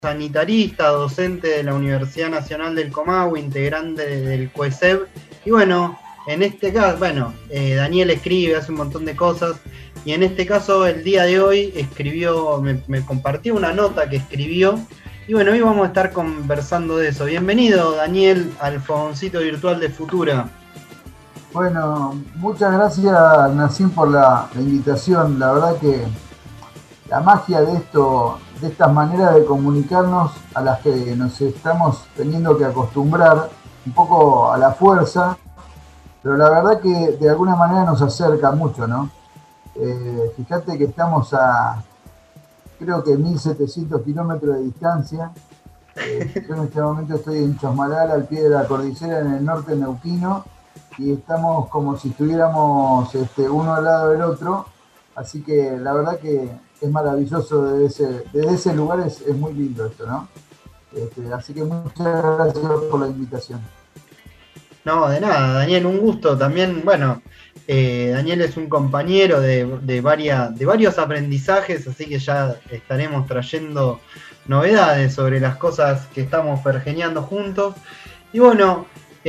sanitarista, docente de la Universidad Nacional del Comahue, integrante del COESEB. Y bueno, en este caso, Daniel escribe, hace un montón de cosas. Y en este caso, el día de hoy me compartió una nota que escribió. Y bueno, hoy vamos a estar conversando de eso. Bienvenido, Daniel, al Fogoncito Virtual de Futura. Bueno, muchas gracias, Nacim, por la invitación. La verdad que la magia de estas maneras de comunicarnos a las que nos estamos teniendo que acostumbrar un poco a la fuerza, pero la verdad que de alguna manera nos acerca mucho, ¿no? Fíjate que estamos a, creo que 1700 kilómetros de distancia. Yo en este momento estoy en Chosmalal, al pie de la cordillera, en el norte neuquino, y estamos como si estuviéramos uno al lado del otro, así que la verdad que es maravilloso desde ese lugar, es muy lindo esto, ¿no? Así que muchas gracias por la invitación. No, de nada, Daniel, un gusto. También, Daniel es un compañero de varios aprendizajes, así que ya estaremos trayendo novedades sobre las cosas que estamos pergeñando juntos. Y bueno,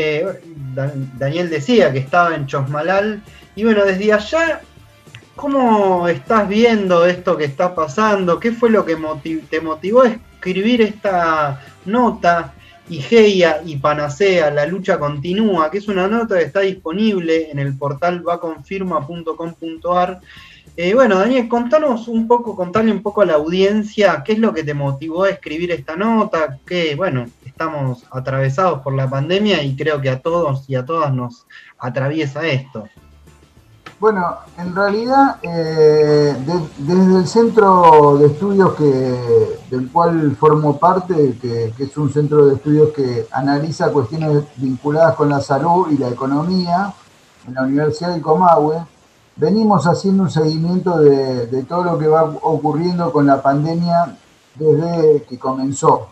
Daniel decía que estaba en Chosmalal, y bueno, desde allá, ¿cómo estás viendo esto que está pasando? ¿Qué fue lo que te motivó a escribir esta nota? Igeia y Panacea, la lucha continúa, que es una nota que está disponible en el portal vaconfirma.com.ar. Daniel, contarle un poco a la audiencia qué es lo que te motivó a escribir esta nota, que estamos atravesados por la pandemia y creo que a todos y a todas nos atraviesa esto. Bueno, en realidad, desde el centro de estudios del cual formo parte, que es un centro de estudios que analiza cuestiones vinculadas con la salud y la economía, en la Universidad del Comahue, venimos haciendo un seguimiento de todo lo que va ocurriendo con la pandemia desde que comenzó.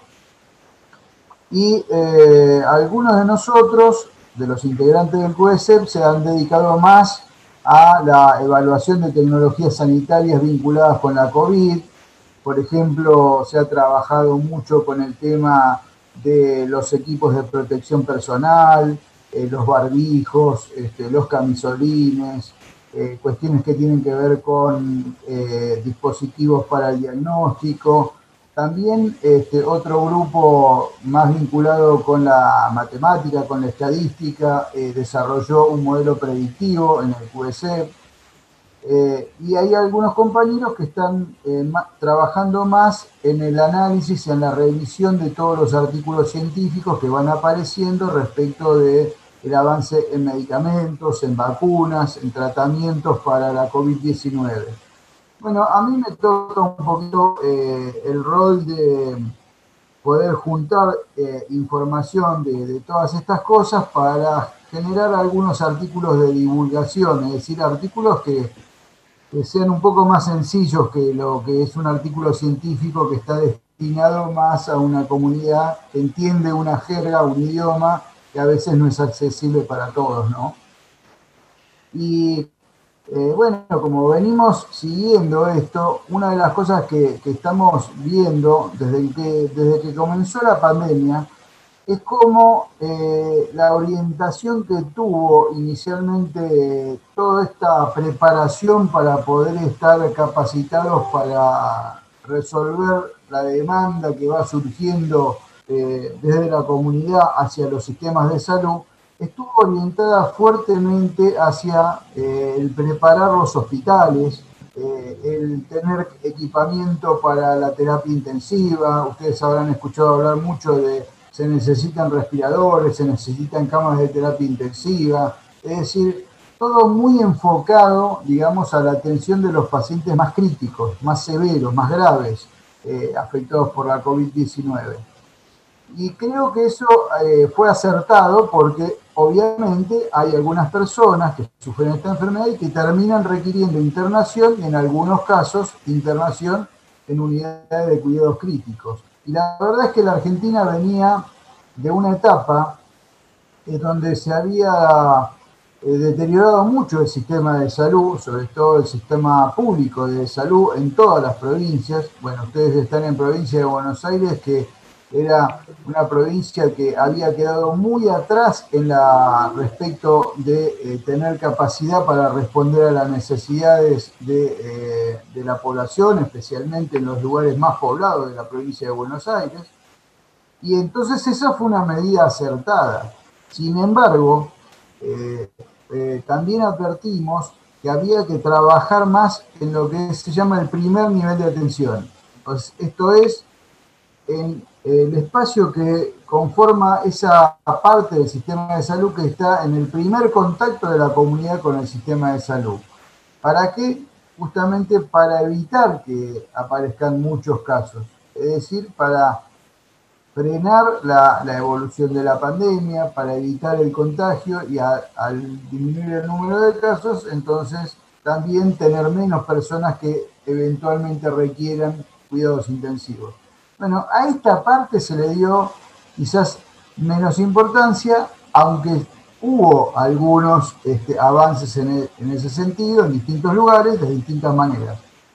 Y algunos de nosotros, de los integrantes del COESEB, se han dedicado más a la evaluación de tecnologías sanitarias vinculadas con la COVID. Por ejemplo, se ha trabajado mucho con el tema de los equipos de protección personal, los barbijos, los camisolines, cuestiones que tienen que ver con dispositivos para el diagnóstico. También otro grupo más vinculado con la matemática, con la estadística, desarrolló un modelo predictivo en el QSE. Y hay algunos compañeros que están trabajando más en el análisis y en la revisión de todos los artículos científicos que van apareciendo respecto del avance en medicamentos, en vacunas, en tratamientos para la COVID-19. Bueno, a mí me toca un poquito el rol de poder juntar información de todas estas cosas para generar algunos artículos de divulgación, es decir, artículos que sean un poco más sencillos que lo que es un artículo científico que está destinado más a una comunidad que entiende una jerga, un idioma que a veces no es accesible para todos, ¿no? Y como venimos siguiendo esto, una de las cosas que estamos viendo desde que comenzó la pandemia es cómo la orientación que tuvo inicialmente toda esta preparación para poder estar capacitados para resolver la demanda que va surgiendo desde la comunidad hacia los sistemas de salud, estuvo orientada fuertemente hacia el preparar los hospitales, el tener equipamiento para la terapia intensiva. Ustedes habrán escuchado hablar mucho de se necesitan respiradores, se necesitan camas de terapia intensiva, es decir, todo muy enfocado, digamos, a la atención de los pacientes más críticos, más severos, más graves, afectados por la COVID-19. Y creo que eso fue acertado porque obviamente hay algunas personas que sufren esta enfermedad y que terminan requiriendo internación y en algunos casos internación en unidades de cuidados críticos. Y la verdad es que la Argentina venía de una etapa donde se había deteriorado mucho el sistema de salud, sobre todo el sistema público de salud en todas las provincias. Bueno, ustedes están en provincia de Buenos Aires, que era una provincia que había quedado muy atrás respecto de tener capacidad para responder a las necesidades de la población, especialmente en los lugares más poblados de la provincia de Buenos Aires. Y entonces esa fue una medida acertada. Sin embargo, también advertimos que había que trabajar más en lo que se llama el primer nivel de atención. Pues esto es en el espacio que conforma esa parte del sistema de salud que está en el primer contacto de la comunidad con el sistema de salud. ¿Para qué? Justamente para evitar que aparezcan muchos casos. Es decir, para frenar la evolución de la pandemia, para evitar el contagio y al disminuir el número de casos, entonces también tener menos personas que eventualmente requieran cuidados intensivos. Bueno, a esta parte se le dio quizás menos importancia, aunque hubo algunos avances en ese sentido, en distintos lugares, de distintas maneras.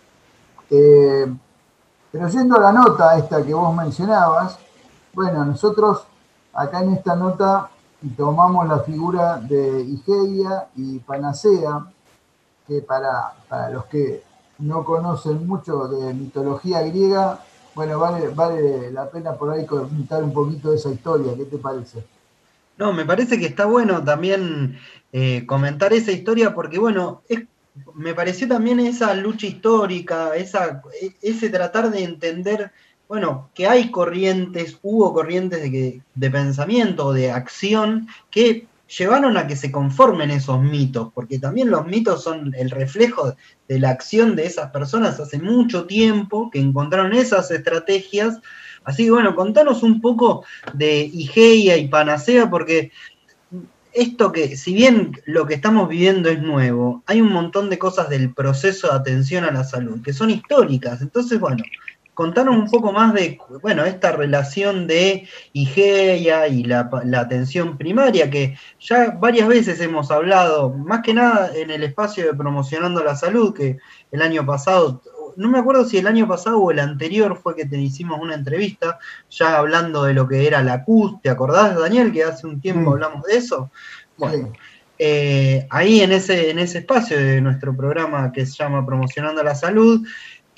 Pero yendo a la nota esta que vos mencionabas, bueno, nosotros acá en esta nota tomamos la figura de Igeia y Panacea, que para los que no conocen mucho de mitología griega, bueno, vale la pena por ahí contar un poquito de esa historia. ¿Qué te parece? No, me parece que está bueno también comentar esa historia porque, bueno, me pareció también esa lucha histórica, ese tratar de entender, bueno, que hay corrientes, hubo corrientes de pensamiento, de acción, que llevaron a que se conformen esos mitos, porque también los mitos son el reflejo de la acción de esas personas hace mucho tiempo, que encontraron esas estrategias. Así que bueno, contanos un poco de Igeia y Panacea, porque esto que, si bien lo que estamos viviendo es nuevo, hay un montón de cosas del proceso de atención a la salud que son históricas. Entonces, bueno, contanos un poco más de, bueno, esta relación de Igeia y la atención primaria, que ya varias veces hemos hablado, más que nada en el espacio de Promocionando la Salud, que el año pasado, no me acuerdo si el año pasado o el anterior fue que te hicimos una entrevista, ya hablando de lo que era la CUS, ¿te acordás, Daniel, que hace un tiempo hablamos de eso? Bueno, ahí en ese espacio de nuestro programa que se llama Promocionando la Salud,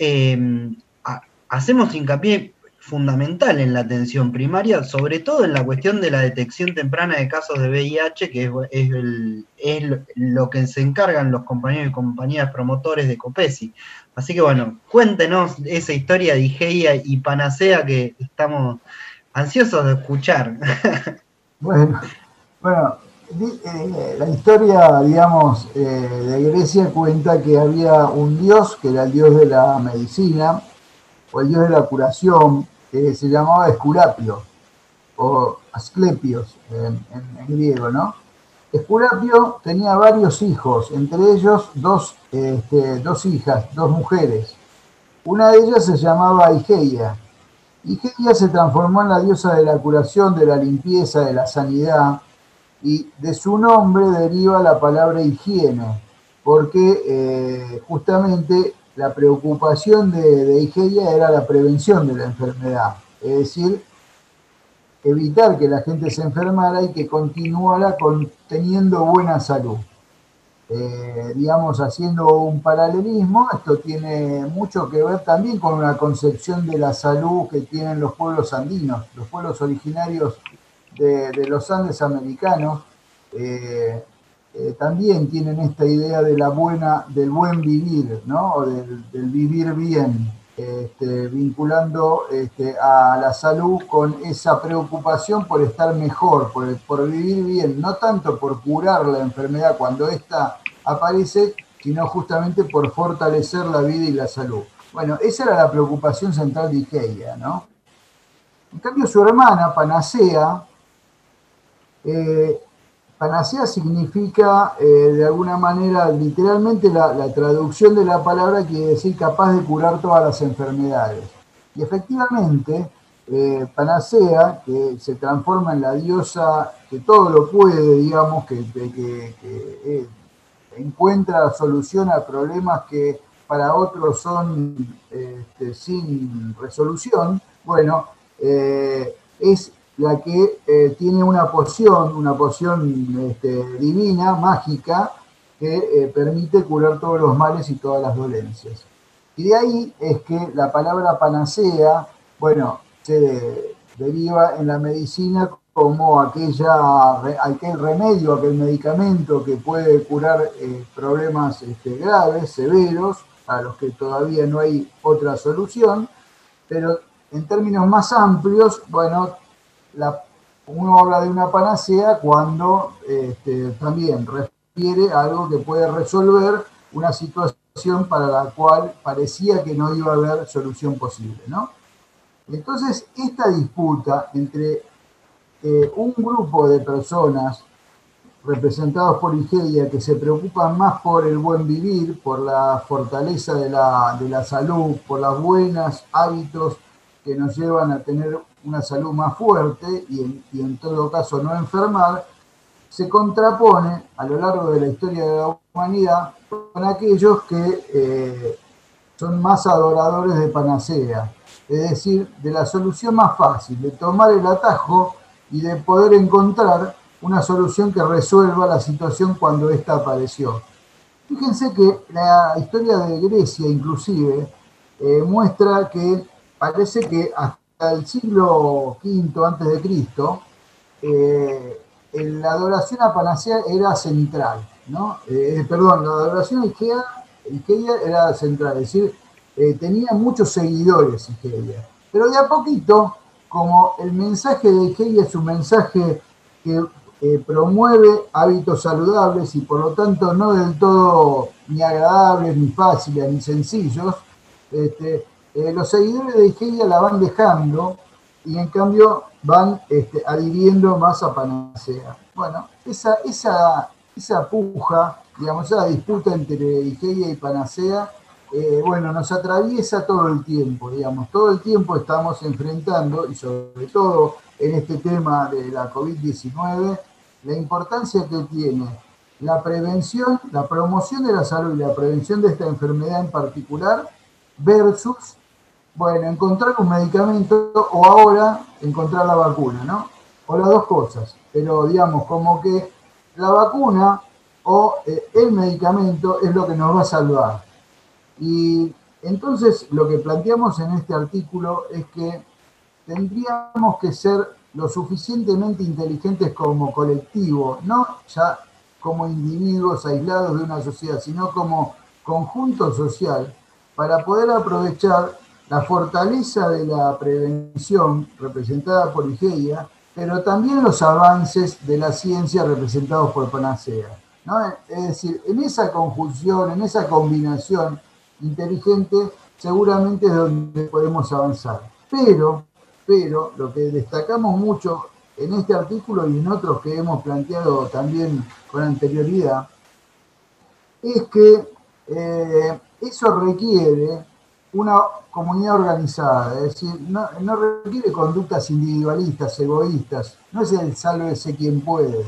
hacemos hincapié fundamental en la atención primaria, sobre todo en la cuestión de la detección temprana de casos de VIH, que es lo que se encargan los compañeros y compañeras promotores de COPESI. Así que bueno, cuéntenos esa historia de Igeia y Panacea que estamos ansiosos de escuchar. Bueno, la historia, digamos, de Grecia cuenta que había un dios, que era el dios de la medicina, o el dios de la curación, que se llamaba Esculapio, o Asclepios en griego, ¿no? Esculapio tenía varios hijos, entre ellos dos hijas, dos mujeres. Una de ellas se llamaba Igeia. Igeia se transformó en la diosa de la curación, de la limpieza, de la sanidad, y de su nombre deriva la palabra higiene, porque justamente la preocupación de Igeia era la prevención de la enfermedad, es decir, evitar que la gente se enfermara y que continuara teniendo buena salud. Digamos, haciendo un paralelismo, esto tiene mucho que ver también con una concepción de la salud que tienen los pueblos andinos, los pueblos originarios de los Andes americanos. También tienen esta idea de del buen vivir, ¿no? O del vivir bien, vinculando a la salud con esa preocupación por estar mejor, por vivir bien, no tanto por curar la enfermedad cuando ésta aparece, sino justamente por fortalecer la vida y la salud. Bueno, esa era la preocupación central de Igeia, ¿no? En cambio, su hermana, Panacea, Panacea significa, de alguna manera, literalmente la traducción de la palabra quiere decir capaz de curar todas las enfermedades. Y efectivamente, Panacea, que se transforma en la diosa que todo lo puede, digamos, que encuentra solución a problemas que para otros son sin resolución. Bueno, es la que tiene una poción divina, mágica, que permite curar todos los males y todas las dolencias. Y de ahí es que la palabra panacea, bueno, se deriva en la medicina como aquel remedio, aquel medicamento que puede curar problemas graves, severos, a los que todavía no hay otra solución, pero en términos más amplios, bueno, uno habla de una panacea cuando también refiere a algo que puede resolver una situación para la cual parecía que no iba a haber solución posible, ¿no? Entonces, esta disputa entre un grupo de personas representados por Igeia que se preocupan más por el buen vivir, por la fortaleza de la salud, por los buenos hábitos que nos llevan a tener una salud más fuerte y en todo caso no enfermar, se contrapone a lo largo de la historia de la humanidad con aquellos que son más adoradores de panacea, es decir, de la solución más fácil, de tomar el atajo y de poder encontrar una solución que resuelva la situación cuando ésta apareció. Fíjense que la historia de Grecia inclusive muestra que parece que hasta el siglo V antes de Cristo la adoración a Panacea era central, ¿no? Perdón, la adoración a Igeia era central, es decir, tenía muchos seguidores Igeia, pero de a poquito, como el mensaje de Igeia es un mensaje que promueve hábitos saludables y por lo tanto no del todo ni agradables, ni fáciles, ni sencillos, los seguidores de Igeia la van dejando y en cambio van adhiriendo más a Panacea. Bueno, esa puja, digamos, esa disputa entre Igeia y Panacea, bueno, nos atraviesa todo el tiempo, digamos, todo el tiempo estamos enfrentando, y sobre todo en este tema de la COVID-19, la importancia que tiene la prevención, la promoción de la salud y la prevención de esta enfermedad en particular versus, bueno, encontrar un medicamento o ahora encontrar la vacuna, ¿no? O las dos cosas, pero digamos como que la vacuna o el medicamento es lo que nos va a salvar. Y entonces lo que planteamos en este artículo es que tendríamos que ser lo suficientemente inteligentes como colectivo, no ya como individuos aislados de una sociedad, sino como conjunto social, para poder aprovechar la fortaleza de la prevención representada por Igeia, pero también los avances de la ciencia representados por Panacea, ¿no? Es decir, en esa conjunción, en esa combinación inteligente, seguramente es donde podemos avanzar. Pero lo que destacamos mucho en este artículo y en otros que hemos planteado también con anterioridad, es que eso requiere una comunidad organizada, es decir, no requiere conductas individualistas, egoístas, no es el sálvese quien puede,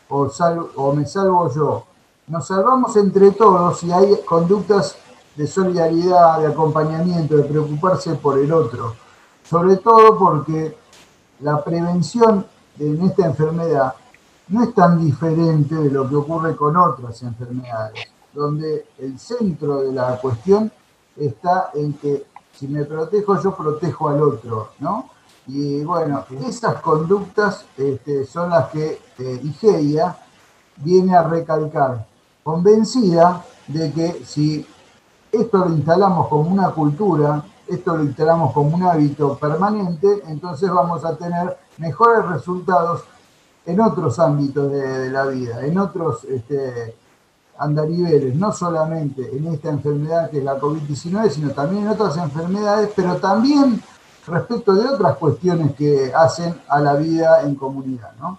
o me salvo yo. Nos salvamos entre todos y hay conductas de solidaridad, de acompañamiento, de preocuparse por el otro. Sobre todo porque la prevención en esta enfermedad no es tan diferente de lo que ocurre con otras enfermedades, donde el centro de la cuestión está en que si me protejo, yo protejo al otro, ¿no? Y bueno, esas conductas son las que Igeia viene a recalcar, convencida de que si esto lo instalamos como una cultura, esto lo instalamos como un hábito permanente, entonces vamos a tener mejores resultados en otros ámbitos de la vida, en otros andariveles, no solamente en esta enfermedad que es la COVID-19, sino también en otras enfermedades, pero también respecto de otras cuestiones que hacen a la vida en comunidad, ¿no?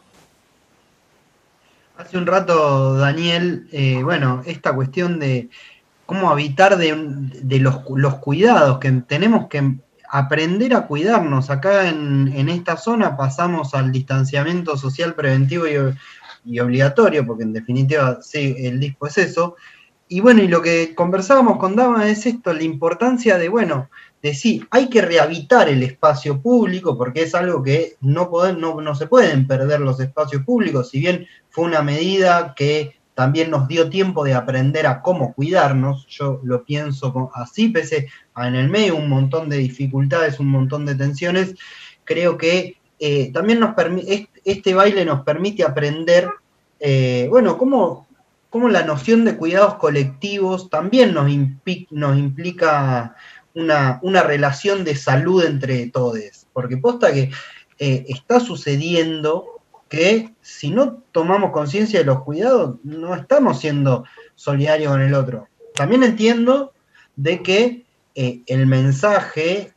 Hace un rato, Daniel, bueno, esta cuestión de cómo habitar de los cuidados que tenemos que aprender a cuidarnos. Acá en esta zona pasamos al distanciamiento social preventivo y obligatorio, porque en definitiva sí, el dispo es eso. Y bueno, y lo que conversábamos con Dama es esto, la importancia de, bueno, de sí, hay que rehabilitar el espacio público, porque es algo que no se pueden perder los espacios públicos, si bien fue una medida que también nos dio tiempo de aprender a cómo cuidarnos, yo lo pienso así, pese a en el medio un montón de dificultades, un montón de tensiones, creo que también este baile nos permite aprender, bueno, cómo la noción de cuidados colectivos también nos implica una relación de salud entre todos, porque posta que está sucediendo que si no tomamos conciencia de los cuidados, no estamos siendo solidarios con el otro. También entiendo de que el mensaje,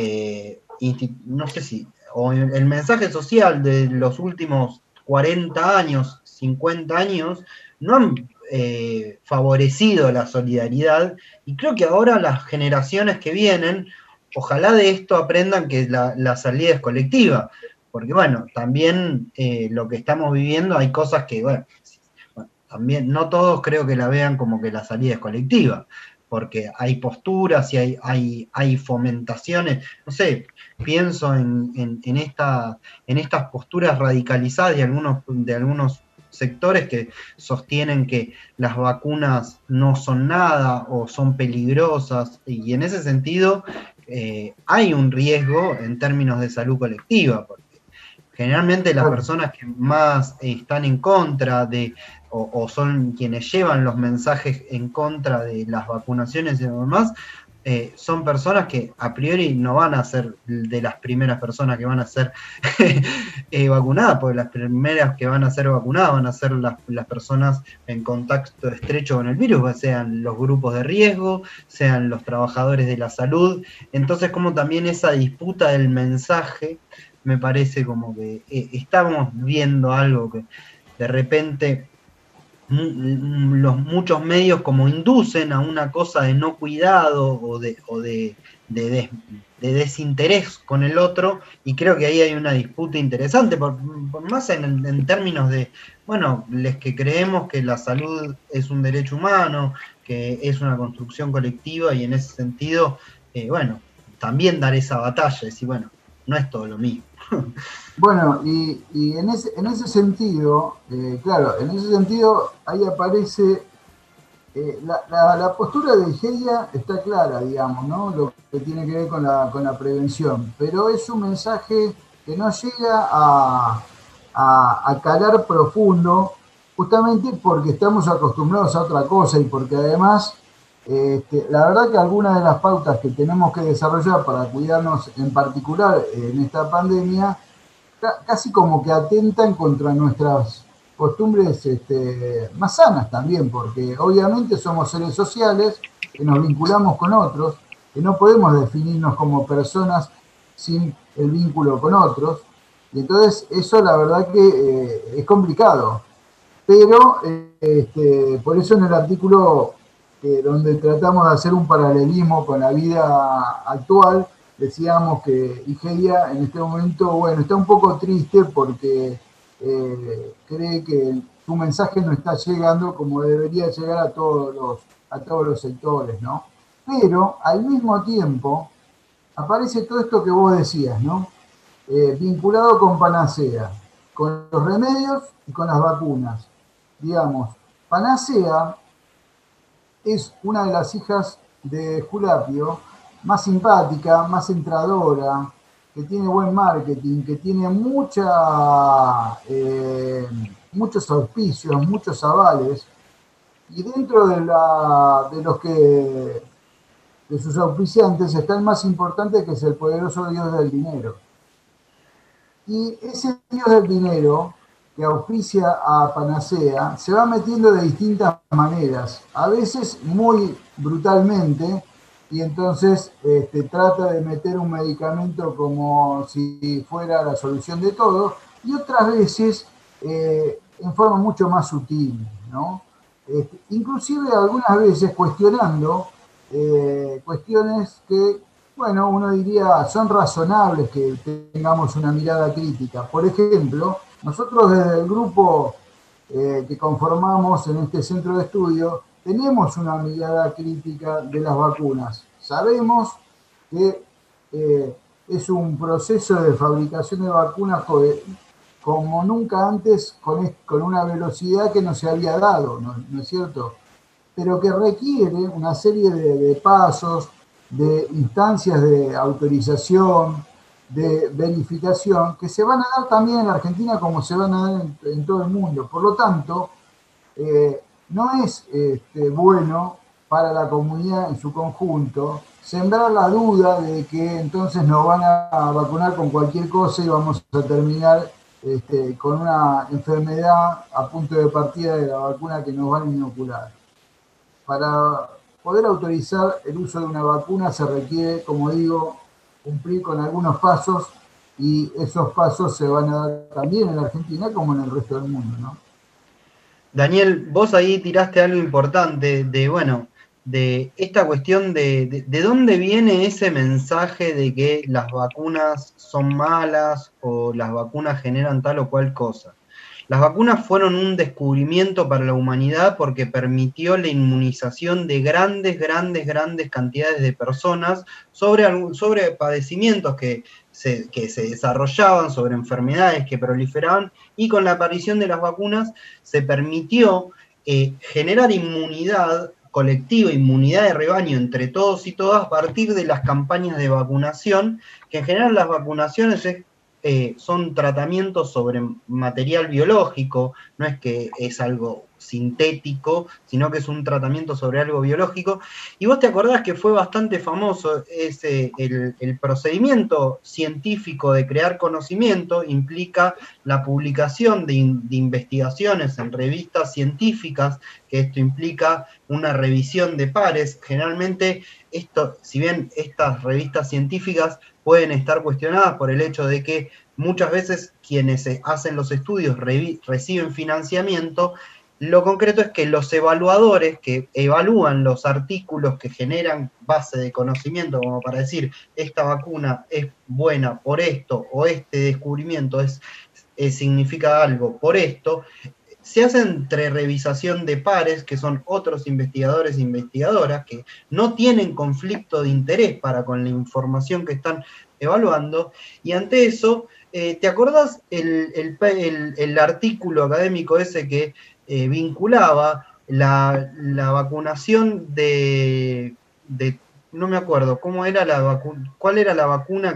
no sé si, o el mensaje social de los últimos 40 años, 50 años, no han favorecido la solidaridad, y creo que ahora las generaciones que vienen, ojalá de esto aprendan que la salida es colectiva, porque bueno, también lo que estamos viviendo hay cosas que, bueno, también no todos creo que la vean como que la salida es colectiva, porque hay posturas y hay fomentaciones, no sé, pienso en estas posturas radicalizadas de algunos sectores que sostienen que las vacunas no son nada o son peligrosas, y en ese sentido hay un riesgo en términos de salud colectiva, porque generalmente las personas que más están en contra o son quienes llevan los mensajes en contra de las vacunaciones y demás, son personas que a priori no van a ser de las primeras personas que van a ser vacunadas, porque las primeras que van a ser vacunadas van a ser las personas en contacto estrecho con el virus, sean los grupos de riesgo, sean los trabajadores de la salud. Entonces, como también esa disputa del mensaje, me parece como que estamos viendo algo que de repente muchos medios como inducen a una cosa de no cuidado o de desinterés con el otro, y creo que ahí hay una disputa interesante, por más en términos de, bueno, les que creemos que la salud es un derecho humano, que es una construcción colectiva, y en ese sentido, bueno, también dar esa batalla, decir, bueno, no es todo lo mismo. Bueno, y en ese sentido, claro, en ese sentido ahí aparece la postura de Igeia está clara, digamos, ¿no? Lo que tiene que ver con la prevención, pero es un mensaje que no llega a calar profundo, justamente porque estamos acostumbrados a otra cosa y porque además, la verdad que algunas de las pautas que tenemos que desarrollar para cuidarnos en particular en esta pandemia, casi como que atentan contra nuestras costumbres más sanas también, porque obviamente somos seres sociales, que nos vinculamos con otros, que no podemos definirnos como personas sin el vínculo con otros, y entonces eso la verdad que es complicado. Pero por eso en el artículo donde tratamos de hacer un paralelismo con la vida actual, decíamos que Igeia en este momento, bueno, está un poco triste porque cree que su mensaje no está llegando como debería llegar a todos los sectores, ¿no? Pero al mismo tiempo aparece todo esto que vos decías, ¿no? Vinculado con Panacea, con los remedios y con las vacunas. Digamos, Panacea es una de las hijas de Julapio, más simpática, más entradora, que tiene buen marketing, que tiene muchos auspicios, muchos avales, y dentro de sus auspiciantes está el más importante, que es el poderoso Dios del dinero. Y ese Dios del dinero que auspicia a Panacea se va metiendo de distintas maneras, a veces muy brutalmente, y entonces trata de meter un medicamento como si fuera la solución de todo, y otras veces en forma mucho más sutil, ¿no? Inclusive algunas veces cuestionando cuestiones que bueno, uno diría, son razonables que tengamos una mirada crítica. Por ejemplo, nosotros desde el grupo que conformamos en este centro de estudio, tenemos una mirada crítica de las vacunas. Sabemos que es un proceso de fabricación de vacunas como nunca antes, con una velocidad que no se había dado, ¿no es cierto? Pero que requiere una serie de pasos, de instancias de autorización, de verificación, que se van a dar también en la Argentina como se van a dar en todo el mundo. Por lo tanto, no es bueno para la comunidad en su conjunto sembrar la duda de que entonces nos van a vacunar con cualquier cosa y vamos a terminar con una enfermedad a punto de partida de la vacuna que nos van a inocular. Para poder autorizar el uso de una vacuna se requiere, como digo, cumplir con algunos pasos, y esos pasos se van a dar también en la Argentina como en el resto del mundo, ¿no? Daniel, vos ahí tiraste algo importante bueno, de esta cuestión de dónde viene ese mensaje de que las vacunas son malas o las vacunas generan tal o cual cosa. Las vacunas fueron un descubrimiento para la humanidad porque permitió la inmunización de grandes cantidades de personas sobre padecimientos que se desarrollaban, sobre enfermedades que proliferaban, y con la aparición de las vacunas se permitió generar inmunidad colectiva, inmunidad de rebaño entre todos y todas a partir de las campañas de vacunación, que en general las vacunaciones son tratamientos sobre material biológico, no es que es algo sintético, sino que es un tratamiento sobre algo biológico. Y vos te acordás que fue bastante famoso el procedimiento científico de crear conocimiento, implica la publicación de investigaciones en revistas científicas, que esto implica una revisión de pares. Generalmente, si bien estas revistas científicas pueden estar cuestionadas por el hecho de que muchas veces quienes hacen los estudios reciben financiamiento, lo concreto es que los evaluadores que evalúan los artículos que generan base de conocimiento, como para decir, esta vacuna es buena por esto, o este descubrimiento significa algo por esto, se hace entre revisación de pares, que son otros investigadores e investigadoras, que no tienen conflicto de interés para con la información que están evaluando, y ante eso, ¿te acordás el artículo académico ese que vinculaba la vacunación no me acuerdo, ¿cómo era cuál era la vacuna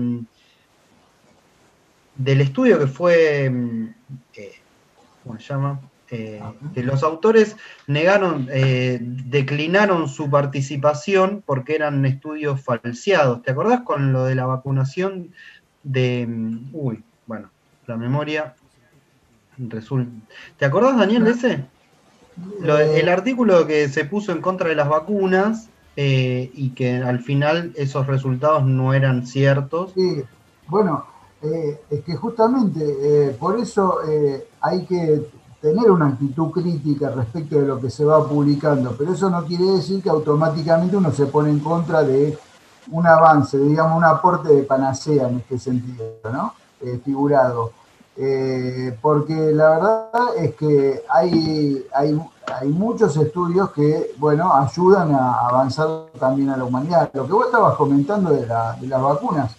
del estudio que fue... ¿cómo se llama? Que los autores declinaron su participación porque eran estudios falseados. ¿Te acordás con lo de la vacunación bueno, la memoria resulta... ¿Te acordás, Daniel, de ese? El artículo que se puso en contra de las vacunas y que al final esos resultados no eran ciertos. Sí, bueno, es que justamente por eso hay que tener una actitud crítica respecto de lo que se va publicando, pero eso no quiere decir que automáticamente uno se pone en contra de un avance, digamos, un aporte de panacea en este sentido, ¿no? Figurado. Porque la verdad es que hay muchos estudios que, bueno, ayudan a avanzar también a la humanidad. Lo que vos estabas comentando de las vacunas,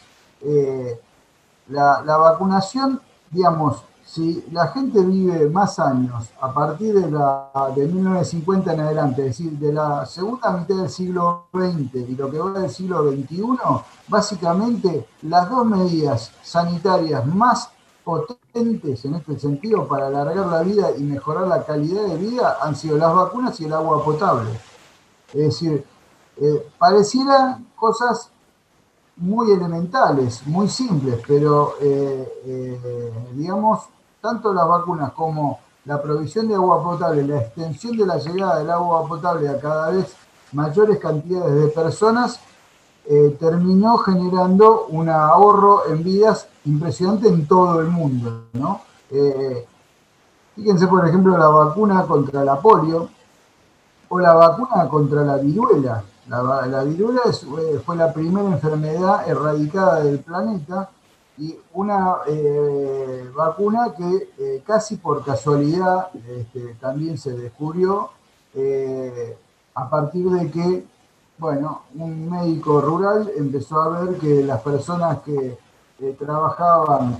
la vacunación, digamos, si la gente vive más años a partir de 1950 en adelante, es decir, de la segunda mitad del siglo XX y lo que va del siglo XXI, básicamente las dos medidas sanitarias más potentes en este sentido para alargar la vida y mejorar la calidad de vida han sido las vacunas y el agua potable. Es decir, pareciera cosas muy elementales, muy simples, pero digamos, tanto las vacunas como la provisión de agua potable, la extensión de la llegada del agua potable a cada vez mayores cantidades de personas, terminó generando un ahorro en vidas impresionante en todo el mundo, ¿no? Fíjense, por ejemplo, la vacuna contra la polio o la vacuna contra la viruela. La viruela fue la primera enfermedad erradicada del planeta y una vacuna que casi por casualidad también se descubrió a partir de que, bueno, un médico rural empezó a ver que las personas que trabajaban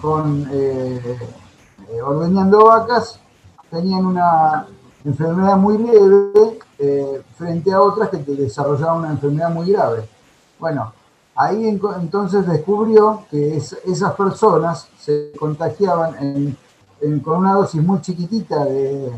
ordeñando vacas tenían una enfermedad muy leve frente a otras que desarrollaban una enfermedad muy grave. Bueno, ahí entonces descubrió que esas personas se contagiaban con una dosis muy chiquitita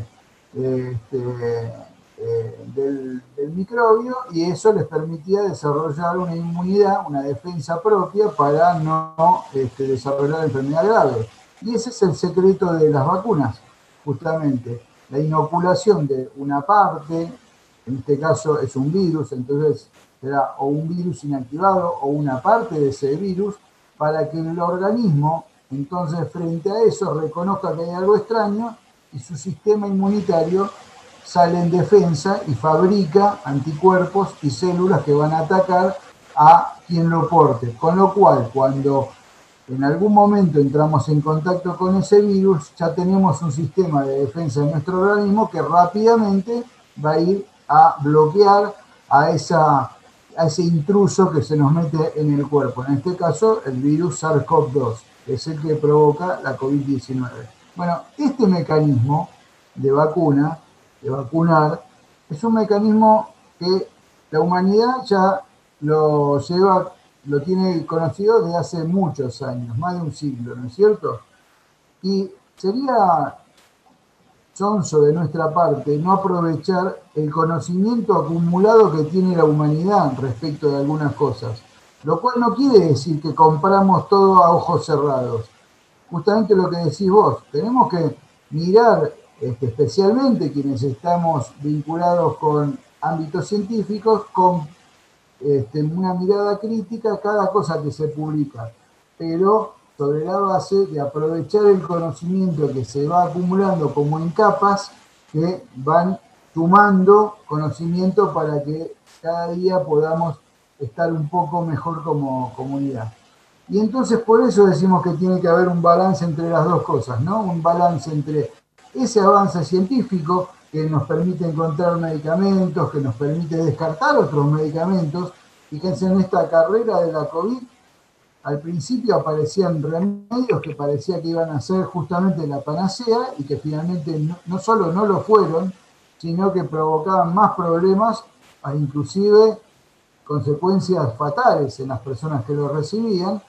del microbio, y eso les permitía desarrollar una inmunidad, una defensa propia para no desarrollar enfermedad grave. Y ese es el secreto de las vacunas, justamente, la inoculación de una parte, en este caso es un virus, entonces será o un virus inactivado o una parte de ese virus, para que el organismo, entonces, frente a eso, reconozca que hay algo extraño y su sistema inmunitario sale en defensa y fabrica anticuerpos y células que van a atacar a quien lo porte. Con lo cual, cuando en algún momento entramos en contacto con ese virus, ya tenemos un sistema de defensa de nuestro organismo que rápidamente va a ir a bloquear a ese intruso que se nos mete en el cuerpo. En este caso, el virus SARS-CoV-2, que es el que provoca la COVID-19. Bueno, este mecanismo de vacunar, es un mecanismo que la humanidad ya lo tiene conocido desde hace muchos años, más de un siglo, ¿no es cierto? Y sería sonso de nuestra parte no aprovechar el conocimiento acumulado que tiene la humanidad respecto de algunas cosas, lo cual no quiere decir que compramos todo a ojos cerrados. Justamente lo que decís vos, tenemos que mirar, especialmente quienes estamos vinculados con ámbitos científicos, con una mirada crítica a cada cosa que se publica, pero sobre la base de aprovechar el conocimiento que se va acumulando como en capas que van sumando conocimiento para que cada día podamos estar un poco mejor como comunidad. Y entonces por eso decimos que tiene que haber un balance entre las dos cosas, ¿no? Un balance entre ese avance científico que nos permite encontrar medicamentos, que nos permite descartar otros medicamentos. Fíjense, en esta carrera de la COVID, al principio aparecían remedios que parecía que iban a ser justamente la panacea y que finalmente no solo no lo fueron, sino que provocaban más problemas, inclusive consecuencias fatales en las personas que lo recibían.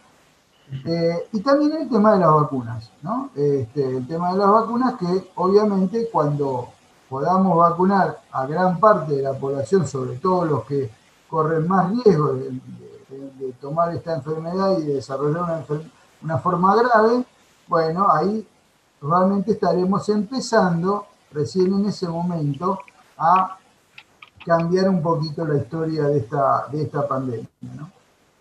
Y también el tema de las vacunas, ¿no? El tema de las vacunas, que obviamente cuando podamos vacunar a gran parte de la población, sobre todo los que corren más riesgo de tomar esta enfermedad y de desarrollar una forma grave, bueno, ahí realmente estaremos empezando recién en ese momento a cambiar un poquito la historia de esta pandemia, ¿no?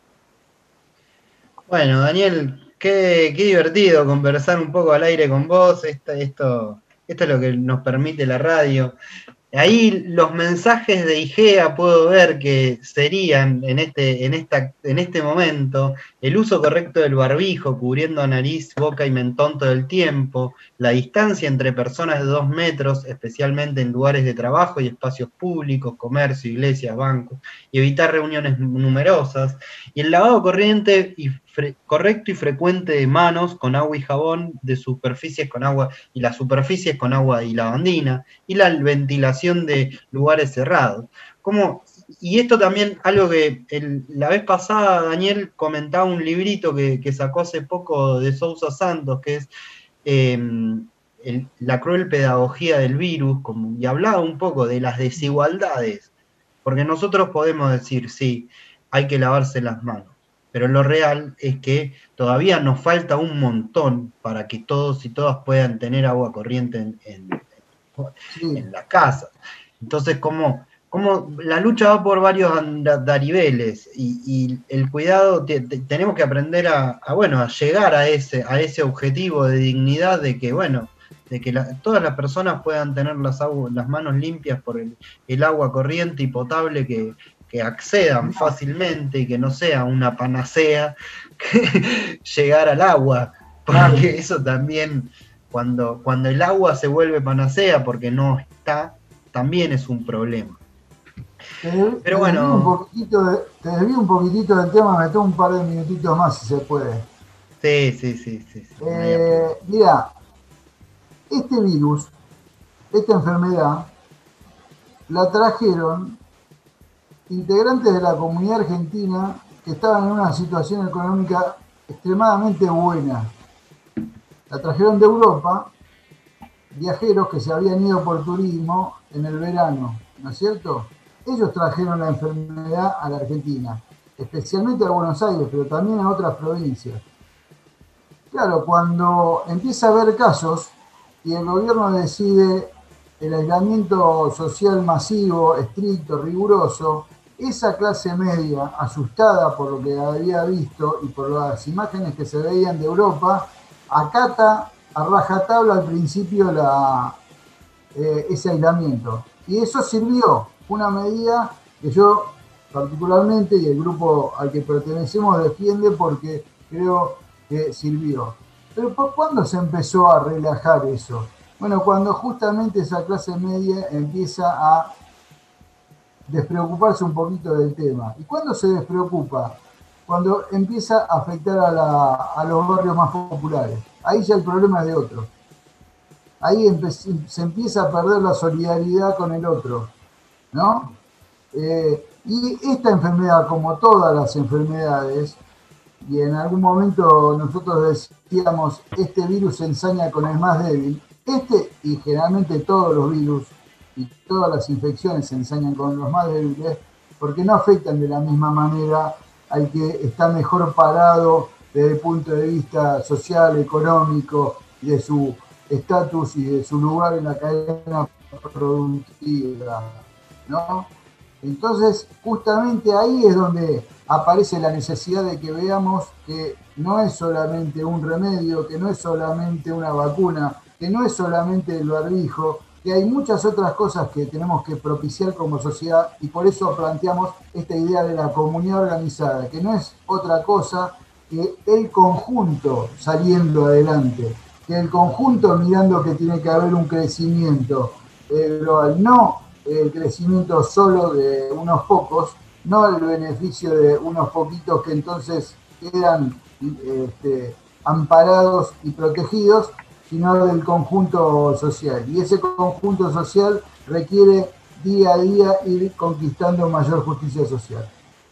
Bueno, Daniel, qué divertido conversar un poco al aire con vos. Esto es lo que nos permite la radio. Ahí los mensajes de IGEA puedo ver que serían en este momento el uso correcto del barbijo, cubriendo nariz, boca y mentón todo el tiempo, la distancia entre personas de 2 metros, especialmente en lugares de trabajo y espacios públicos, comercio, iglesias, bancos, y evitar reuniones numerosas, y el lavado correcto y frecuente de manos con agua y jabón, de superficies con agua y las superficies con agua y lavandina, y la ventilación de lugares cerrados. Y esto también, algo que la vez pasada Daniel comentaba un librito que sacó hace poco de Sousa Santos, que es La cruel pedagogía del virus, y hablaba un poco de las desigualdades, porque nosotros podemos decir, sí, hay que lavarse las manos, pero lo real es que todavía nos falta un montón para que todos y todas puedan tener agua corriente en la casa. Entonces, como la lucha va por varios andariveles y el cuidado, tenemos que aprender a llegar a ese objetivo de dignidad de que, todas las personas puedan tener las manos limpias por el agua corriente y potable que accedan fácilmente y que no sea una panacea llegar al agua, porque eso también, cuando el agua se vuelve panacea porque no está, también es un problema. Pero bueno, te desvío un poquitito del tema, me tomo un par de minutitos más si se puede. sí, no hay apuro. Mira, este virus, esta enfermedad, la trajeron integrantes de la comunidad argentina que estaban en una situación económica extremadamente buena. La trajeron de Europa, viajeros que se habían ido por turismo en el verano, ¿no es cierto? Ellos trajeron la enfermedad a la Argentina, especialmente a Buenos Aires, pero también a otras provincias. Claro, cuando empieza a haber casos y el gobierno decide el aislamiento social masivo, estricto, riguroso, esa clase media, asustada por lo que había visto y por las imágenes que se veían de Europa, acata a rajatabla al principio ese aislamiento. Y eso sirvió, una medida que yo particularmente y el grupo al que pertenecemos defiende porque creo que sirvió. Pero ¿por cuándo se empezó a relajar eso? Bueno, cuando justamente esa clase media empieza a despreocuparse un poquito del tema. ¿Y cuándo se despreocupa? Cuando empieza a afectar a los barrios más populares. Ahí ya el problema es de otro. Ahí se empieza a perder la solidaridad con el otro, ¿no? Y esta enfermedad, como todas las enfermedades, y en algún momento nosotros decíamos, este virus se ensaña con el más débil, y generalmente todos los virus y todas las infecciones se ensañan con los más débiles, porque no afectan de la misma manera al que está mejor parado desde el punto de vista social, económico, y de su estatus y de su lugar en la cadena productiva, ¿no? Entonces, justamente ahí es donde aparece la necesidad de que veamos que no es solamente un remedio, que no es solamente una vacuna, que no es solamente el barbijo, que hay muchas otras cosas que tenemos que propiciar como sociedad y por eso planteamos esta idea de la comunidad organizada, que no es otra cosa que el conjunto saliendo adelante, que el conjunto mirando que tiene que haber un crecimiento global, no el crecimiento solo de unos pocos, no el beneficio de unos poquitos que entonces quedan amparados y protegidos, sino del conjunto social. Y ese conjunto social requiere día a día ir conquistando mayor justicia social.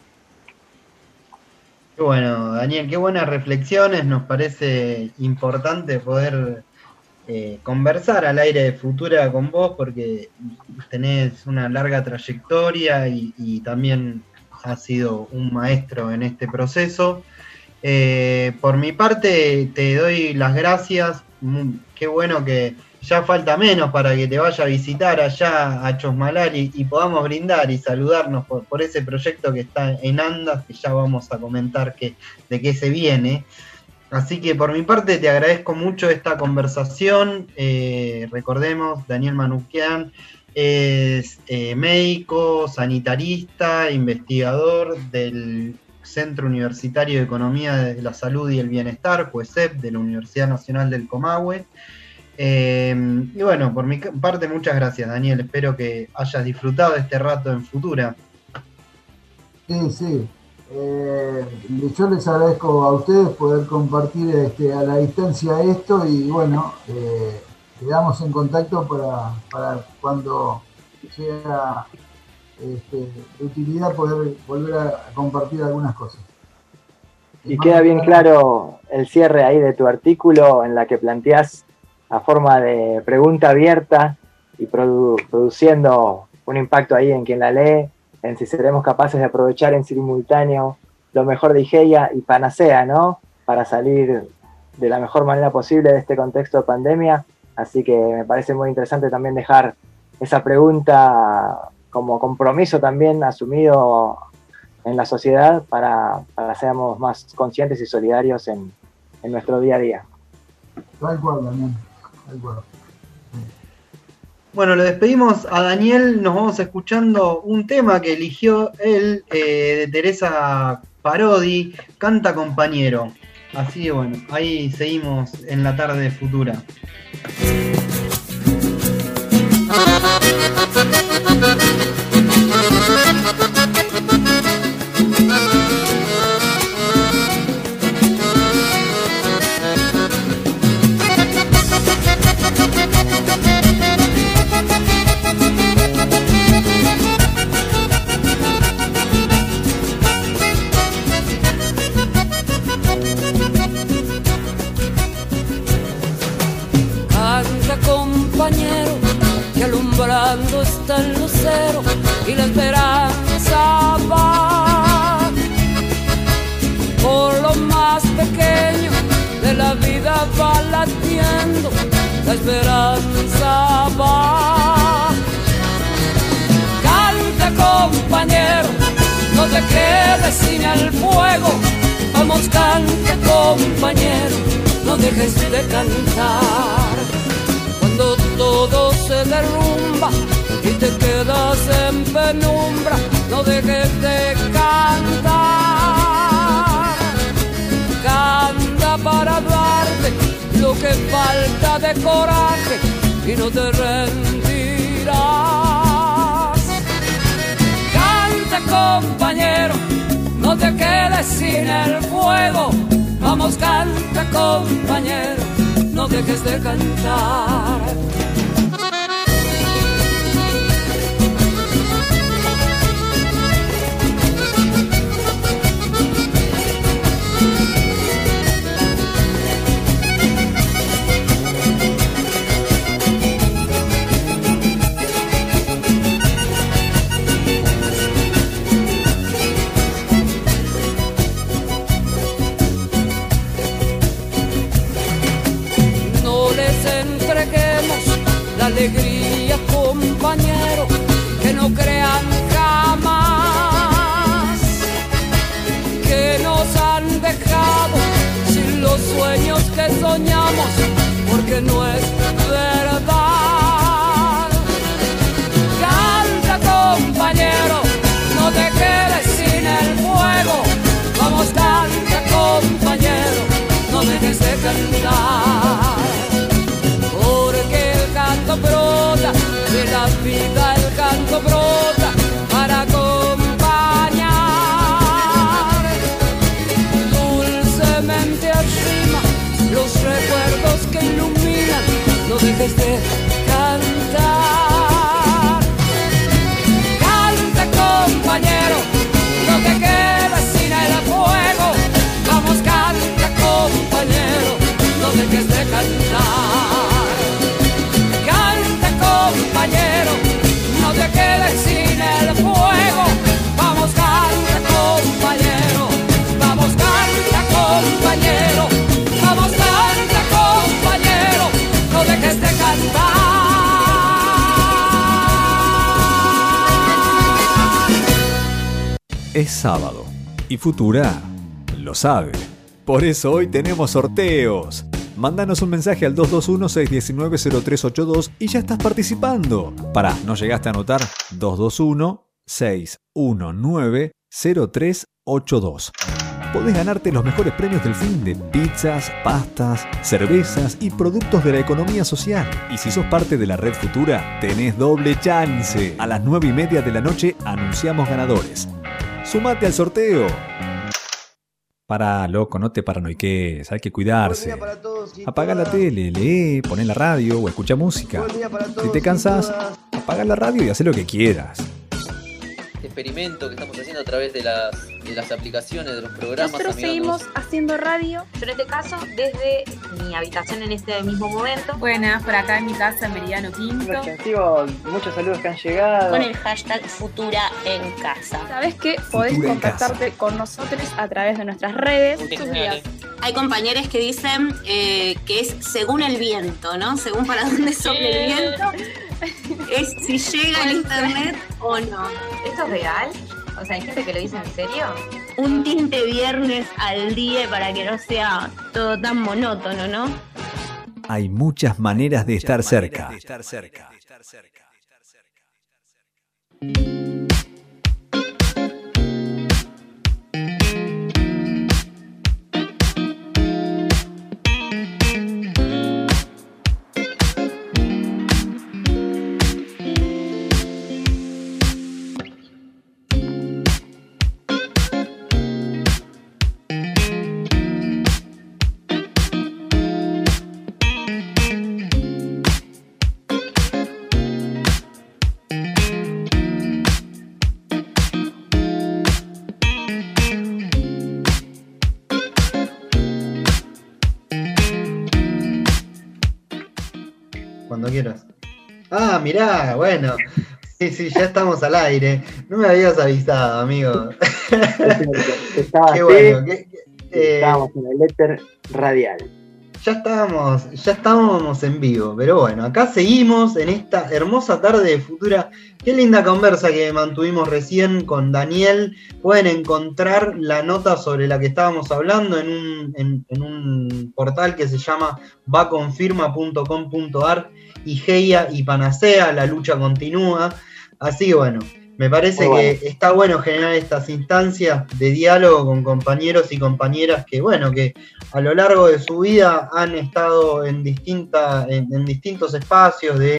Qué bueno, Daniel, qué buenas reflexiones. Nos parece importante poder conversar al aire de Futura con vos porque tenés una larga trayectoria y también has sido un maestro en este proceso. Por mi parte, te doy las gracias. Qué bueno que ya falta menos para que te vaya a visitar allá a Chosmalal y podamos brindar y saludarnos por ese proyecto que está en andas, que ya vamos a comentar de qué se viene. Así que por mi parte te agradezco mucho esta conversación. Recordemos, Daniel Manukyan es médico, sanitarista, investigador del Centro Universitario de Economía de la Salud y el Bienestar, CUESEP, de la Universidad Nacional del Comahue. Y bueno, por mi parte, muchas gracias, Daniel. Espero que hayas disfrutado de este rato en Futura. Sí. Yo les agradezco a ustedes poder compartir a la distancia esto y bueno, quedamos en contacto para cuando sea de utilidad poder volver a compartir algunas cosas. Y queda bien claro el cierre ahí de tu artículo en la que planteás a forma de pregunta abierta y produciendo un impacto ahí en quien la lee, en si seremos capaces de aprovechar en simultáneo lo mejor de Igeia y Panacea, ¿no? Para salir de la mejor manera posible de este contexto de pandemia. Así que me parece muy interesante también dejar esa pregunta como compromiso también asumido en la sociedad para seamos más conscientes y solidarios en nuestro día a día. Tal cual, Daniel. Tal cual. Bueno, lo despedimos a Daniel, nos vamos escuchando un tema que eligió él, de Teresa Parodi, Canta Compañero. Así que bueno, ahí seguimos en la tarde futura. Compañero, que alumbrando está el lucero y la esperanza va por lo más pequeño de la vida, va latiendo, la esperanza va. Canta, compañero, no te quedes sin el fuego, vamos, canta, compañero, no dejes de cantar. Cuando todo se derrumba y te quedas en penumbra, no dejes de cantar. Canta para darte lo que falta de coraje y no te rendirás. Canta, compañero, no te quedes sin el fuego. Vamos, canta, compañero, no dejes de cantar. La alegría, compañero, que no crean jamás que nos han dejado sin los sueños que soñamos, porque no es verdad. Canta, compañero, no te quedes sin el fuego. Vamos, canta, compañero, no dejes de cantar. Brota de la vida, el canto brota para acompañar. Dulcemente arrima los recuerdos que iluminan, no dejes de cantar. Canta, compañero, no te quedes sin el fuego. Vamos, canta, compañero, no dejes de cantar. Compañero, no te quedes sin el fuego. Vamos, canta, compañero. Vamos, canta, compañero. Vamos, canta, compañero. No dejes de cantar. Es sábado y Futura lo sabe. Por eso hoy tenemos sorteos. Mándanos un mensaje al 221-619-0382 y ya estás participando. Pará, ¿no llegaste a anotar? 221-619-0382. Podés ganarte los mejores premios del fin de pizzas, pastas, cervezas y productos de la economía social. Y si sos parte de la Red Futura, tenés doble chance. A las 9:30 de la noche anunciamos ganadores. ¡Sumate al sorteo! Pará, loco, no te paranoiques, hay que cuidarse. Apaga la tele, lee, poné la radio o escucha música. Si te cansás, apaga la radio y haz lo que quieras. Este experimento que estamos haciendo a través de las aplicaciones, de los programas. Nosotros seguimos haciendo radio, yo en este caso desde mi habitación en este mismo momento. Buenas, por acá en mi casa en Meridiano Quinto. Recibo muchos saludos que han llegado. Con el hashtag Futura en Casa. ¿Sabes qué? Podés contactarte con nosotros a través de nuestras redes. Hay compañeros que dicen que es según el viento, ¿no? Según para dónde sople el viento. Es si llega el internet o no. ¿Esto es real? O sea, ¿hay gente que lo dice en serio? Un tinte viernes al día para que no sea todo tan monótono, ¿no? hay muchas maneras de estar cerca. Cuando quieras. Ah, mirá, bueno. Sí, ya estamos al aire. No me habías avisado, amigo. Qué bueno. Estábamos en el éter radial. Ya estábamos en vivo, pero bueno, acá seguimos en esta hermosa tarde de Futura. Qué linda conversa que mantuvimos recién con Daniel. Pueden encontrar la nota sobre la que estábamos hablando en un portal que se llama vaconfirma.com.ar. Igeia y Panacea, la lucha continúa. Así que bueno, me parece que está bueno generar estas instancias de diálogo con compañeros y compañeras que, bueno, que a lo largo de su vida han estado en distintos espacios de